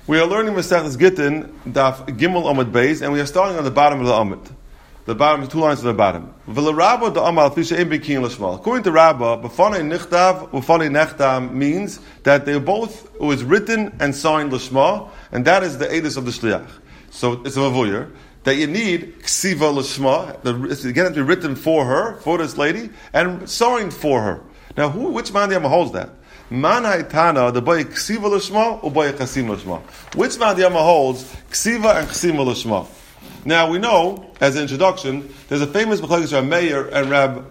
We are learning Masechtas Gittin, Daf Gimel Amud Beis, and we are starting on the bottom of the Amud. The bottom, 2 lines to the bottom. According to Rabbah, B'fanei Nichtav, B'fanei Nechtam means that they both, it was written and signed L'shma, and that is the edus of the Shliach. So it's a Mavoyer, that you need Ksiva L'shma, it's going to be written for her, for this lady, and signed for her. Now, which man holds that? Man Haitana, the boy Ksiva L'shma, or boy Chasim L'shma? Which man holds Ksiva and Chasim L'shma? Now we know, as an introduction, there's a famous Machlokes Rab Meir and Rab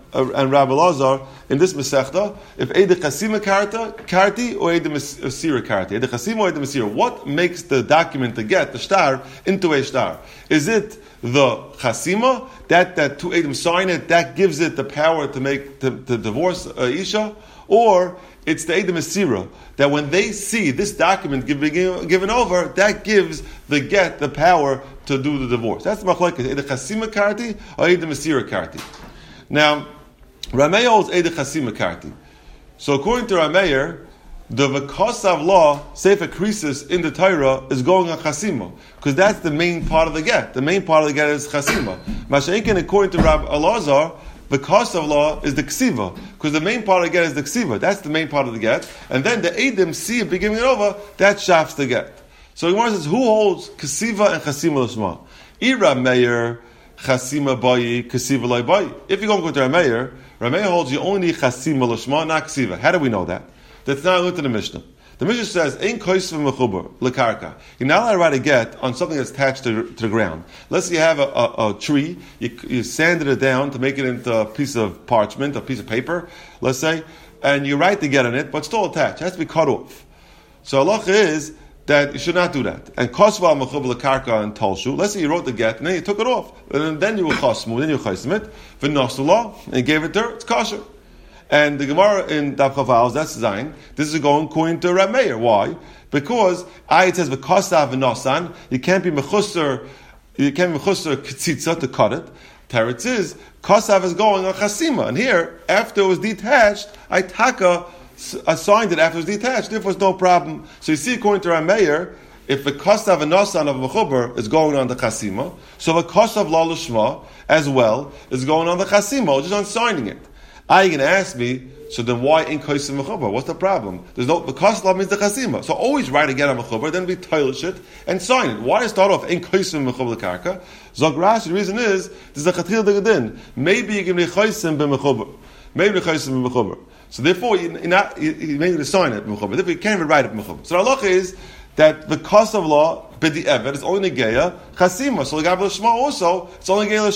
Elazar in this Masechta. If Eid Chasima karti or Eid Masira karti, Eid Chasima or Eid Masira, what makes the document, the get, the shtar, into a shtar? Is it the Chasima that two Eidim sign it, that gives it the power to make to divorce Isha, or it's the Eid Masira that when they see this document given over, that gives the get the power to do the divorce. That's the machlokes. Eid Chasima karti or Eid Masira karti. Now, Rameir holds Eid Chasima karti. So according to Rameir, the V'kosav law, Sefer Krisis in the Torah, is going on Chasima, because that's the main part of the get. The main part of the get is Chasima. Masha'inkin, according to Rab Elazar, the Kosav law is the Ksiva, because the main part of the get is the Ksiva. That's the main part of the get. And then the Eidim see it giving it over, that shafts the get. So the Gemara says, who holds Ksiva and Chasima L'shma? Ira Meir, Chasima Bayi, Ksiva Lai Bayi. If you go to Rameir, Rameir holds you only need Chasima L'shma, not Ksiva. How do we know that? That's not linked to the Mishnah. The Mishnah says, "Ein koisv mechuber lekarka." You're not allowed to write a get on something that's attached to the ground. Let's say you have a tree, you sanded it down to make it into a piece of parchment, a piece of paper, let's say, and you write the get on it, but still attached. It has to be cut off. So halacha is that you should not do that. And kosva mechuber lekarka and talshu. Let's say you wrote the get and then you took it off, and then you will chosmu, then you chosm it, v'nosula, and gave it to her. It's kosher. And the Gemara in Daf Chavav, that's Zayin, this is going according to Rab Meir. Why? Because it says v'kosav v'nosan, you can't be mechusser k'tzitza to cut it. Teretz is kosav is going on chasima, and here after it was detached, Aitaka assigned it after it was detached. Therefore, it's no problem. So you see, according to Rab Meir, if the kosav v'nosan of mechuber is going on the chasima, so the kosav la l'shma as well is going on the chasima, just on signing it. Are you going to ask me, so then why in Kaisim Mechuber? What's the problem? There's no, the Koslav means the Chasima. So always write again on Mechuber, then we toilish it and sign it. Why start off in Kaisim Mechuber Karka? Zogrash, the reason is, there's a Chatil Degadin. Maybe you can be Kaisim B'Mechuber. Maybe Kaisim B'Mechuber. So therefore, you may need to sign it B'Mechuber. Therefore, you can't even write it B'Mechuber. So the halacha is that the Koslav law, B'di Evet, is only Geya Chasima. So the Gabriel Shema also, it's only Geya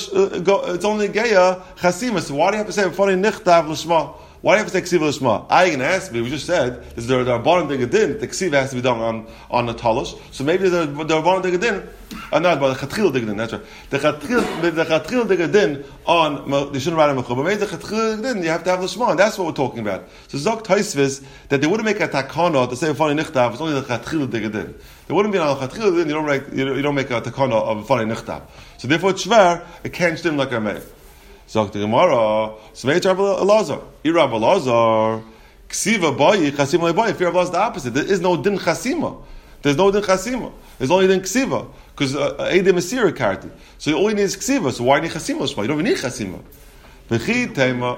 Chasima. So why do you have to say B'fanei Nichtav L'Shma? Why do you have to say Ksiva L'Shma? I can ask me, we just said, is there a Rabbanan Degadin, the Ksiva has to be done on the Talosh. So maybe there's a Rabbanan Degadin, not but the Chatchil Degadin, that's right. The Chatchil Degadin on, they shouldn't write on Mechuber, but maybe the Chatchil Degadin, you have to have L'Shma, and that's what we're talking about. So Zok Taisvis, that they wouldn't make a takana to say B'fanei Nichtav, it's only the Chatchil Degadin. There wouldn't be an Chatchil Degadin, you don't make a takana of B'fanei Nichtav. So therefore it's shver, it can't stem like a Meir. Zok the Gemara, Sveit Rab Elazar. Rab Elazar, Ksiva Bayi, Chasima Bayi. If Rab Elazar is the opposite, there is no din Chasima. There's no din Chasima. There's only din Ksiva. Because Eid Masira karti. So you only need Ksiva. So why need Chasima? You don't even need Chasima. V'chi Tema,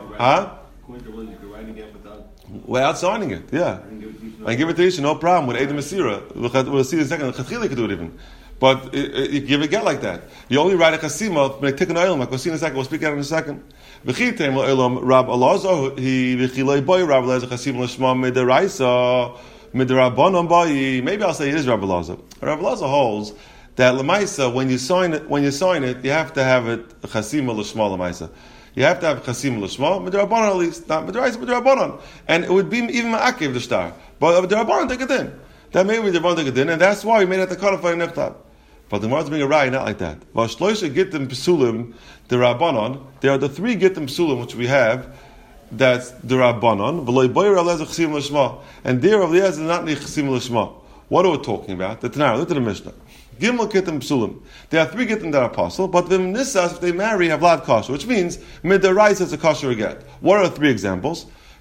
without signing it, yeah. And give it to Isha, no problem. With Eid Masira. We'll see in a second. Chatchila could do it even. But you give a get like that. You only write a chasima, but take an oil. We'll see in a second. We'll speak out in a second. V'chitem l'olam Rab Elazar. He v'chilei boy Rab Elazar chasima l'shma midaraisa midarabanan bayi. Maybe I'll say it is Rab Elazar. Rab Elazar holds that l'maisa when you sign it, you have to have it chasima l'shma l'maisa. You have to have chasima l'shma midarabanan at least, not midaraisa midarabanan. And it would be even ma'akev the star, but midarabanan take it in. That may be the one take it in, and that's why we made it the codified nechtav. But the Gemara is being a raya, not like that. V'ashloisha gittim psulim, the Rabbanon. There are the 3 gittim psulim which we have. That's the Rabbanon. V'loi boyer Eliezer chassim l'shma. And there Eliezer is not need chassim l'shma. What are we talking about? The Tanara. Look at the Mishnah. Gimel gittim psulim. There are 3 gittim that are apostle, but the nissas, if they marry, have lad kosher, which means midaraisa is a kosher get. What are the 3 examples?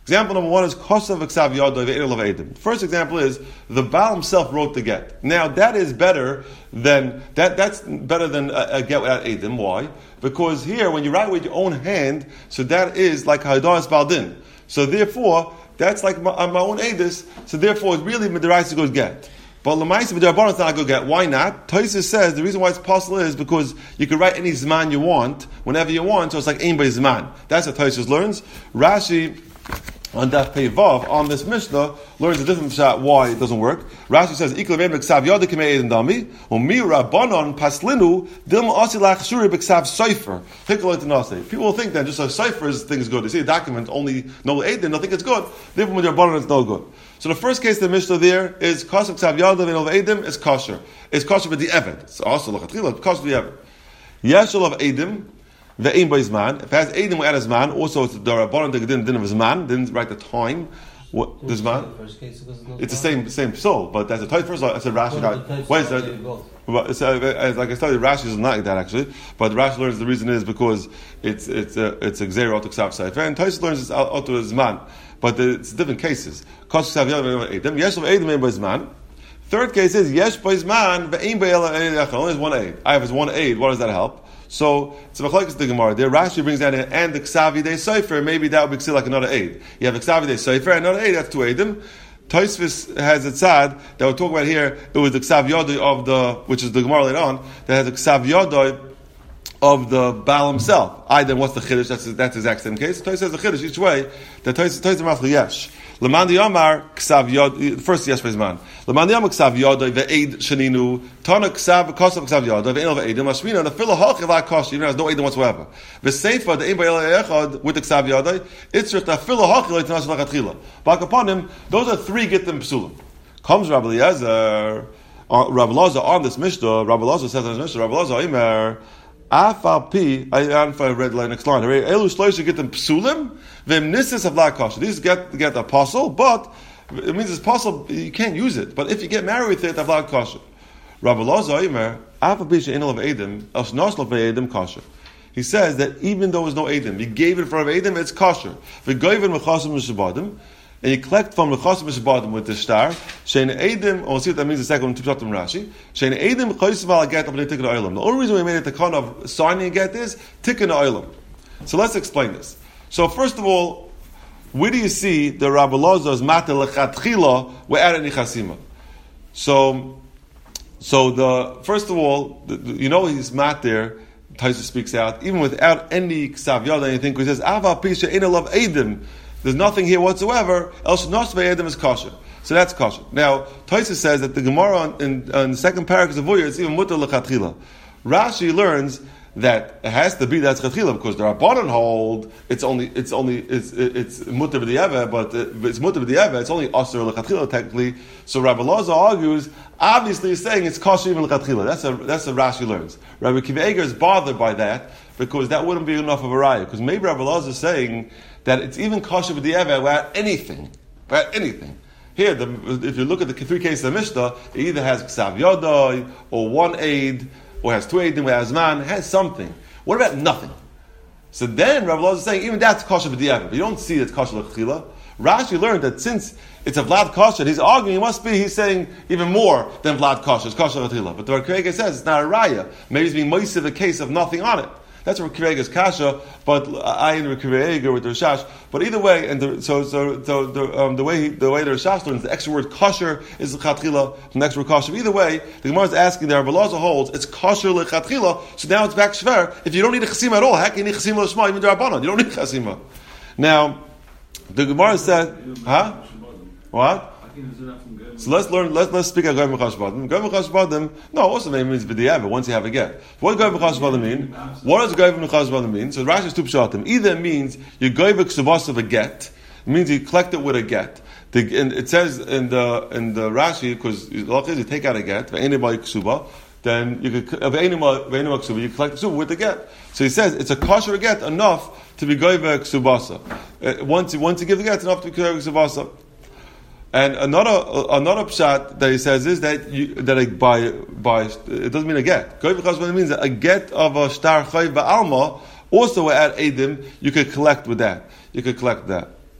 Example number one is Kosav Ksav Yodoi Ve'edel of Eidim. First example is the Baal himself wrote the get. Now that is better than that's better than a get without Eidim. Why? Because here when you write with your own hand, so that is like Haidaras Baldin. So therefore that's like my own Eidus. So therefore it's really Midaraisa goes get. But Lamaisa B'Darabon is not a good get. Why not? Tosfos says the reason why it's possible is because you can write any Zman you want, whenever you want, so it's like Ein Bei Zman. That's what Tosfos learns. Rashi, on Daf Pei Vav, on this Mishnah, learns a different shot why it doesn't work. Rashi says, Ikla Ve'em B'Ksav Yoda K'mei Eidin Dami, U'mi Rabbanon Paslinu, Dilma Osi Lach Shuri B'Ksav Sofer. People will think that just a Sofer's thing is good. They see a document, only no Eidin, they'll think it's good. Therefore, with Rabbanon, it's no good. So the first case of the Mishnah there is Kosav Ksav Yoda Ve'enol Eidim is kosher. It's kosher with the Eved. It's also L'chatchila, kosher with the Eved. Yeshel of Eidim, Ve'im by Zman. If it has Eidim without a Zman, also it's the Rabbanon that didn't have Zman, didn't write the time. What the Zman? It's the same soul, but that's a type. First of all, I said Rashi. Why is that? Well, like I said, Rashi is not like that actually. But Rashi learns the reason is because it's a Gzeira Otok Ksav Sefer, and Tosfos learns it's Otok Zman. But it's different cases. Third case is Yesh Boizman Ve'im Be'el only has one aid. I have his one aid. What does that help? So it's a machlokes the Gemara. There Rashi brings that in, and the Ksavi Dei Sofer. Maybe that would be like another aid. You have the Ksavi Dei Sofer and another aid. That's two aidim. Tosfos has a tzad that we're talking about here. It was the Ksav Yodoi of the, which is the Gemara later on, that has the Ksav Yodoi of the Baal himself. Then what's the chiddush? That's the exact same case. Tosfos says the chiddush each way. The Tosfos Mafli Yesh. Lemandi Yomar Ksav Yod. First Yesh Bezman. Lemandi Yomar Ksav Yodoi ve'eid Shaninu Tana Ksav Kosav Ksav Yodoi ve'enol ve'edim Mashmina the Fila Hach Ela Kosh even has no edim whatsoever. V'Seifa the Ein Ba'el Echad with the Ksav Yodoi Itzrich the Fila Hach Ela Tanash Lachatchila. Back upon him, those are three get them psulim. Comes Rabbi Eliezer, Rabbi Elazar on this Mishnah. Rabbi Elazar says on this Mishnah. Rabbi Elazar Imer. Afal I don't know if I read the next line. Elu shloisha get them psulim, v'im nisis of la kasha. These get the apostle, but it means it's possible you can't use it. But if you get married with it, avla kasha. Rabbi Elazar Omer, afal pi she'enol of edim, el shnoshlof ve'edim kasha. He says that even though there's no edim, you gave it in front of edim, it's kosher. V'goyven mechasim m'shabadim, and you collect from the chasim m'shabadim with the star. Shein edim, we'll see what that means in a second when Tipshatim Rashi. Shein edim chayisiv al get up and tikkun oilam. The only reason we made it the kind of signing a get is tikkun oilam. So let's explain this. So first of all, where do you see the Rabbi Elazar's matel lechatchila without any chasima? So the first of all, he's mat there. Tosfos speaks out even without any ksav yad anything. He says ava pisha ina love edim. There's nothing here whatsoever. Else nosve edim is kosher. So that's kosher. Now Tosfos says that the Gemara in the second paragraph of Avoyer it's even mutter lechatchila. Rashi learns that it has to be that's chatchila because the Rabbanan hold it's mutter b'di'eva, but it's mutter b'di'eva. It's only aser lechatchila technically. So Rabbi Elazar argues, obviously he's saying it's kosher even lechatchila. That's what Rashi learns. Rabbi Akiva Eiger is bothered by that because that wouldn't be enough of a raya. Because maybe Rabbi Elazar is saying that it's even kosher b'di'eva without anything. Here, if you look at the three cases of Mishnah, it either has ksav yodoi or one aid, or has two eidim, or has man, has something. What about nothing? So then Rabbi Elazar is saying even that's kosher b'di'eva, but you don't see it's kosher l'chila. Rashi learned that since it's a vlad kosher, he's arguing he's saying even more than vlad kosher, it's kosher l'chila. But the Rabbi Akiva says it's not a raya. Maybe he's being moisiv the case of nothing on it. That's Rabbi Akiva Eiger's kasha, but I and Rabbi Akiva Eiger with the Rashash. But either way, and the way the Rashash learns, the extra word kosher is l'chatchila from the extra word kosher. Either way, the Gemara is asking that Rabbi Elazar holds it's kosher l'chatchila. So now it's back shver. If you don't need a chasima at all, heck, you need chasima l'shma even d'Rabbanan. You don't need chasima. Now, the Gemara said, what? So let's speak at Goy Mechash Badim. Goy Mechash Badim, no, also maybe means b'di'eva, once you have a get. What does Goy Mechash Badim mean? What does Goy Mechash Badim mean? So Rashi is two pshatim. Either it means you Goy V'ksuvas of a get, it means you collect it with a get. And it says in the Rashi, because you take out a get, v'enei ksuba, then you could v'enei ksuba, you collect the ksuba with the get. So he says it's a kosher get enough to be Goy V'ksubasa. Once you give the get, enough to be Goy V'ksubasa. And another pshat that he says is that by it doesn't mean a get. Goy v'chasban means that a get of a shtar chay ba'alma also at edim you could collect with that. You could collect that.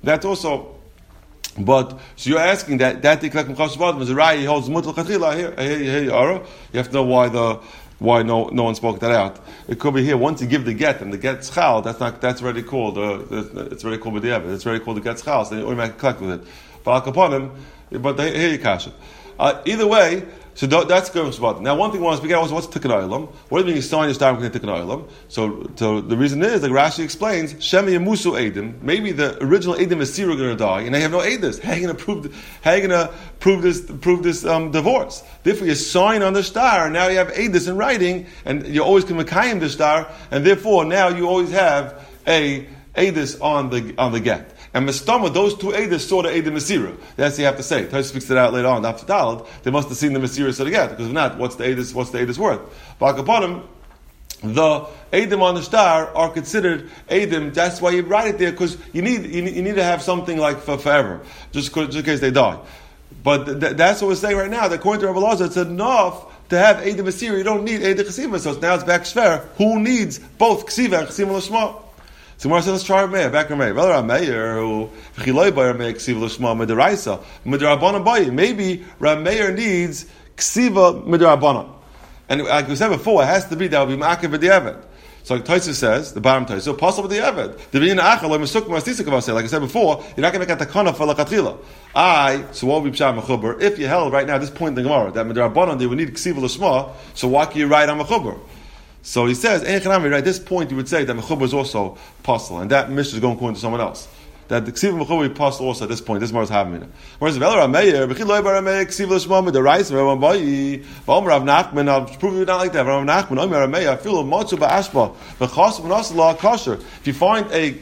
That's also. But so you're asking that they collect Mechashav Adam as a Rai, he holds Mutal Chatchila. Here you are. You have to know why no one spoke that out. It could be here once you give the get and the get schal. That's already called. It's already called b'diavad. It's already called the get schal. So you automatically collect with it. But here you cash it. Either way. So that's going to Now, one thing I want to speak out is what's Tikkun Olam? What do you mean you sign your star with Tikkun Olam? So the reason is, like Rashi explains, Shemi Yamusu Eidim. Maybe the original Eidim is going to die, and they have no Eidus. How are you going to prove this divorce? Therefore, you sign on the star. Now you have Eidus in writing, and you always can Mekayim the star, and therefore now you always have a Eidus on the get. And Mestama, those two Eidos saw the Eidim Mesira. That's what you have to say. Tosfos speaks it out later on. After Daled, they must have seen the Mesira so together. Because if not, what's the Eidos worth? But upon him, the Eidim on the star are considered Eidim. That's why you write it there, because you need to have something like for forever, just in case they die. But that's what we're saying right now. That according to Rabbi Elazar, it's enough to have Eidim Mesira. You don't need Eidim Chesiva. So now it's back Shver. Who needs both Chesiva and Chesiva L'Shma? So Gemara says, let's try Rameir, back Rameir. Well, Rameir, who v'chiloi by Rameir ksiva l'shma midaraisa midarabana bayi. Maybe Rameir needs ksiva midarabana, and like we said before, it has to be that would be ma'akev v'di'eved. So like Tosfos says, the bottom Tosfos, so possible v'di'eved. Divina achal lo misuk ma'astisik avasei. Like I said before, you're not going to make a takana for lachatchila. So what would be pshat mechuber? If you held right now at this point in the Gemara that midarabana they would need ksiva l'shma, so why can you write on mechuber? So he says, right at this point you would say that Mechuber is also possible, and that Mishnah is going according to someone else. That the Ksiv Mechuber is possible also at this point. This Gemara is having. Whereas Vel Rameir, Bechiloi Barameir, Ksiv L'Shma, the Rice, Rav Bayi, V'Omer Rav Nachman, I'll prove you not like that. Rav Nachman, Omer Rameir, I feel a Motzu Ba'ashba, V'Chas V'Nasla Kosher. If you find a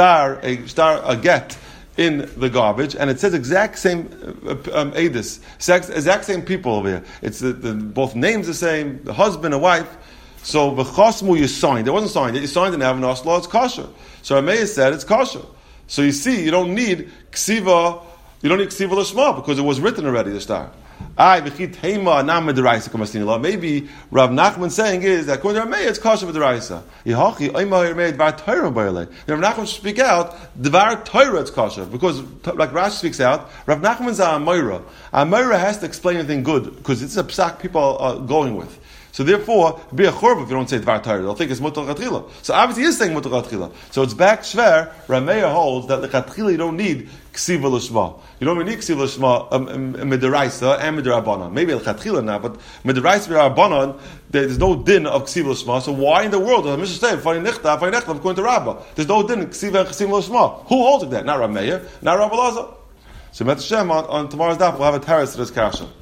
get in the garbage, and it says exact same Edis, exact same people over here. It's both names the same, the husband and wife. So v'chasmu you signed. It wasn't signed. You signed and have an asla. It's kosher. So Rameir said it's kosher. So you see, you don't need ksiva. You don't need ksiva l'shma because it was written already. The star. Maybe Rav Nachman saying is that according to Rameir it's kosher for the Raisa. Rav Nachman should speak out Dvar Torah it's kosher because like Rashi speaks out, Rav Nachman's a Amora. Amora has to explain anything good because it's a psak people are going with. So therefore, be a chorba if you don't say Dvar Torah. They'll think it's Mutal Chatchila. So obviously he's saying Mutal Chatchila. So it's back Shver. Rameir holds that the Chatchila you don't need Ksiva L'Shma. You don't need Ksiva L'Shma Midaraisa and Midarabana. Maybe Chatchila now, but Midaraisa Midarabana, there's no din of Ksiva L'Shma. So why in the world does the Mishnah say Fani Nechta according to Rabbah? There's no din Ksiva and Ksiva L'Shma. Who holds it there? Not Rameir, not Rabbi Elazar. So Met Hashem on tomorrow's daf we'll have a terrace to this kasha.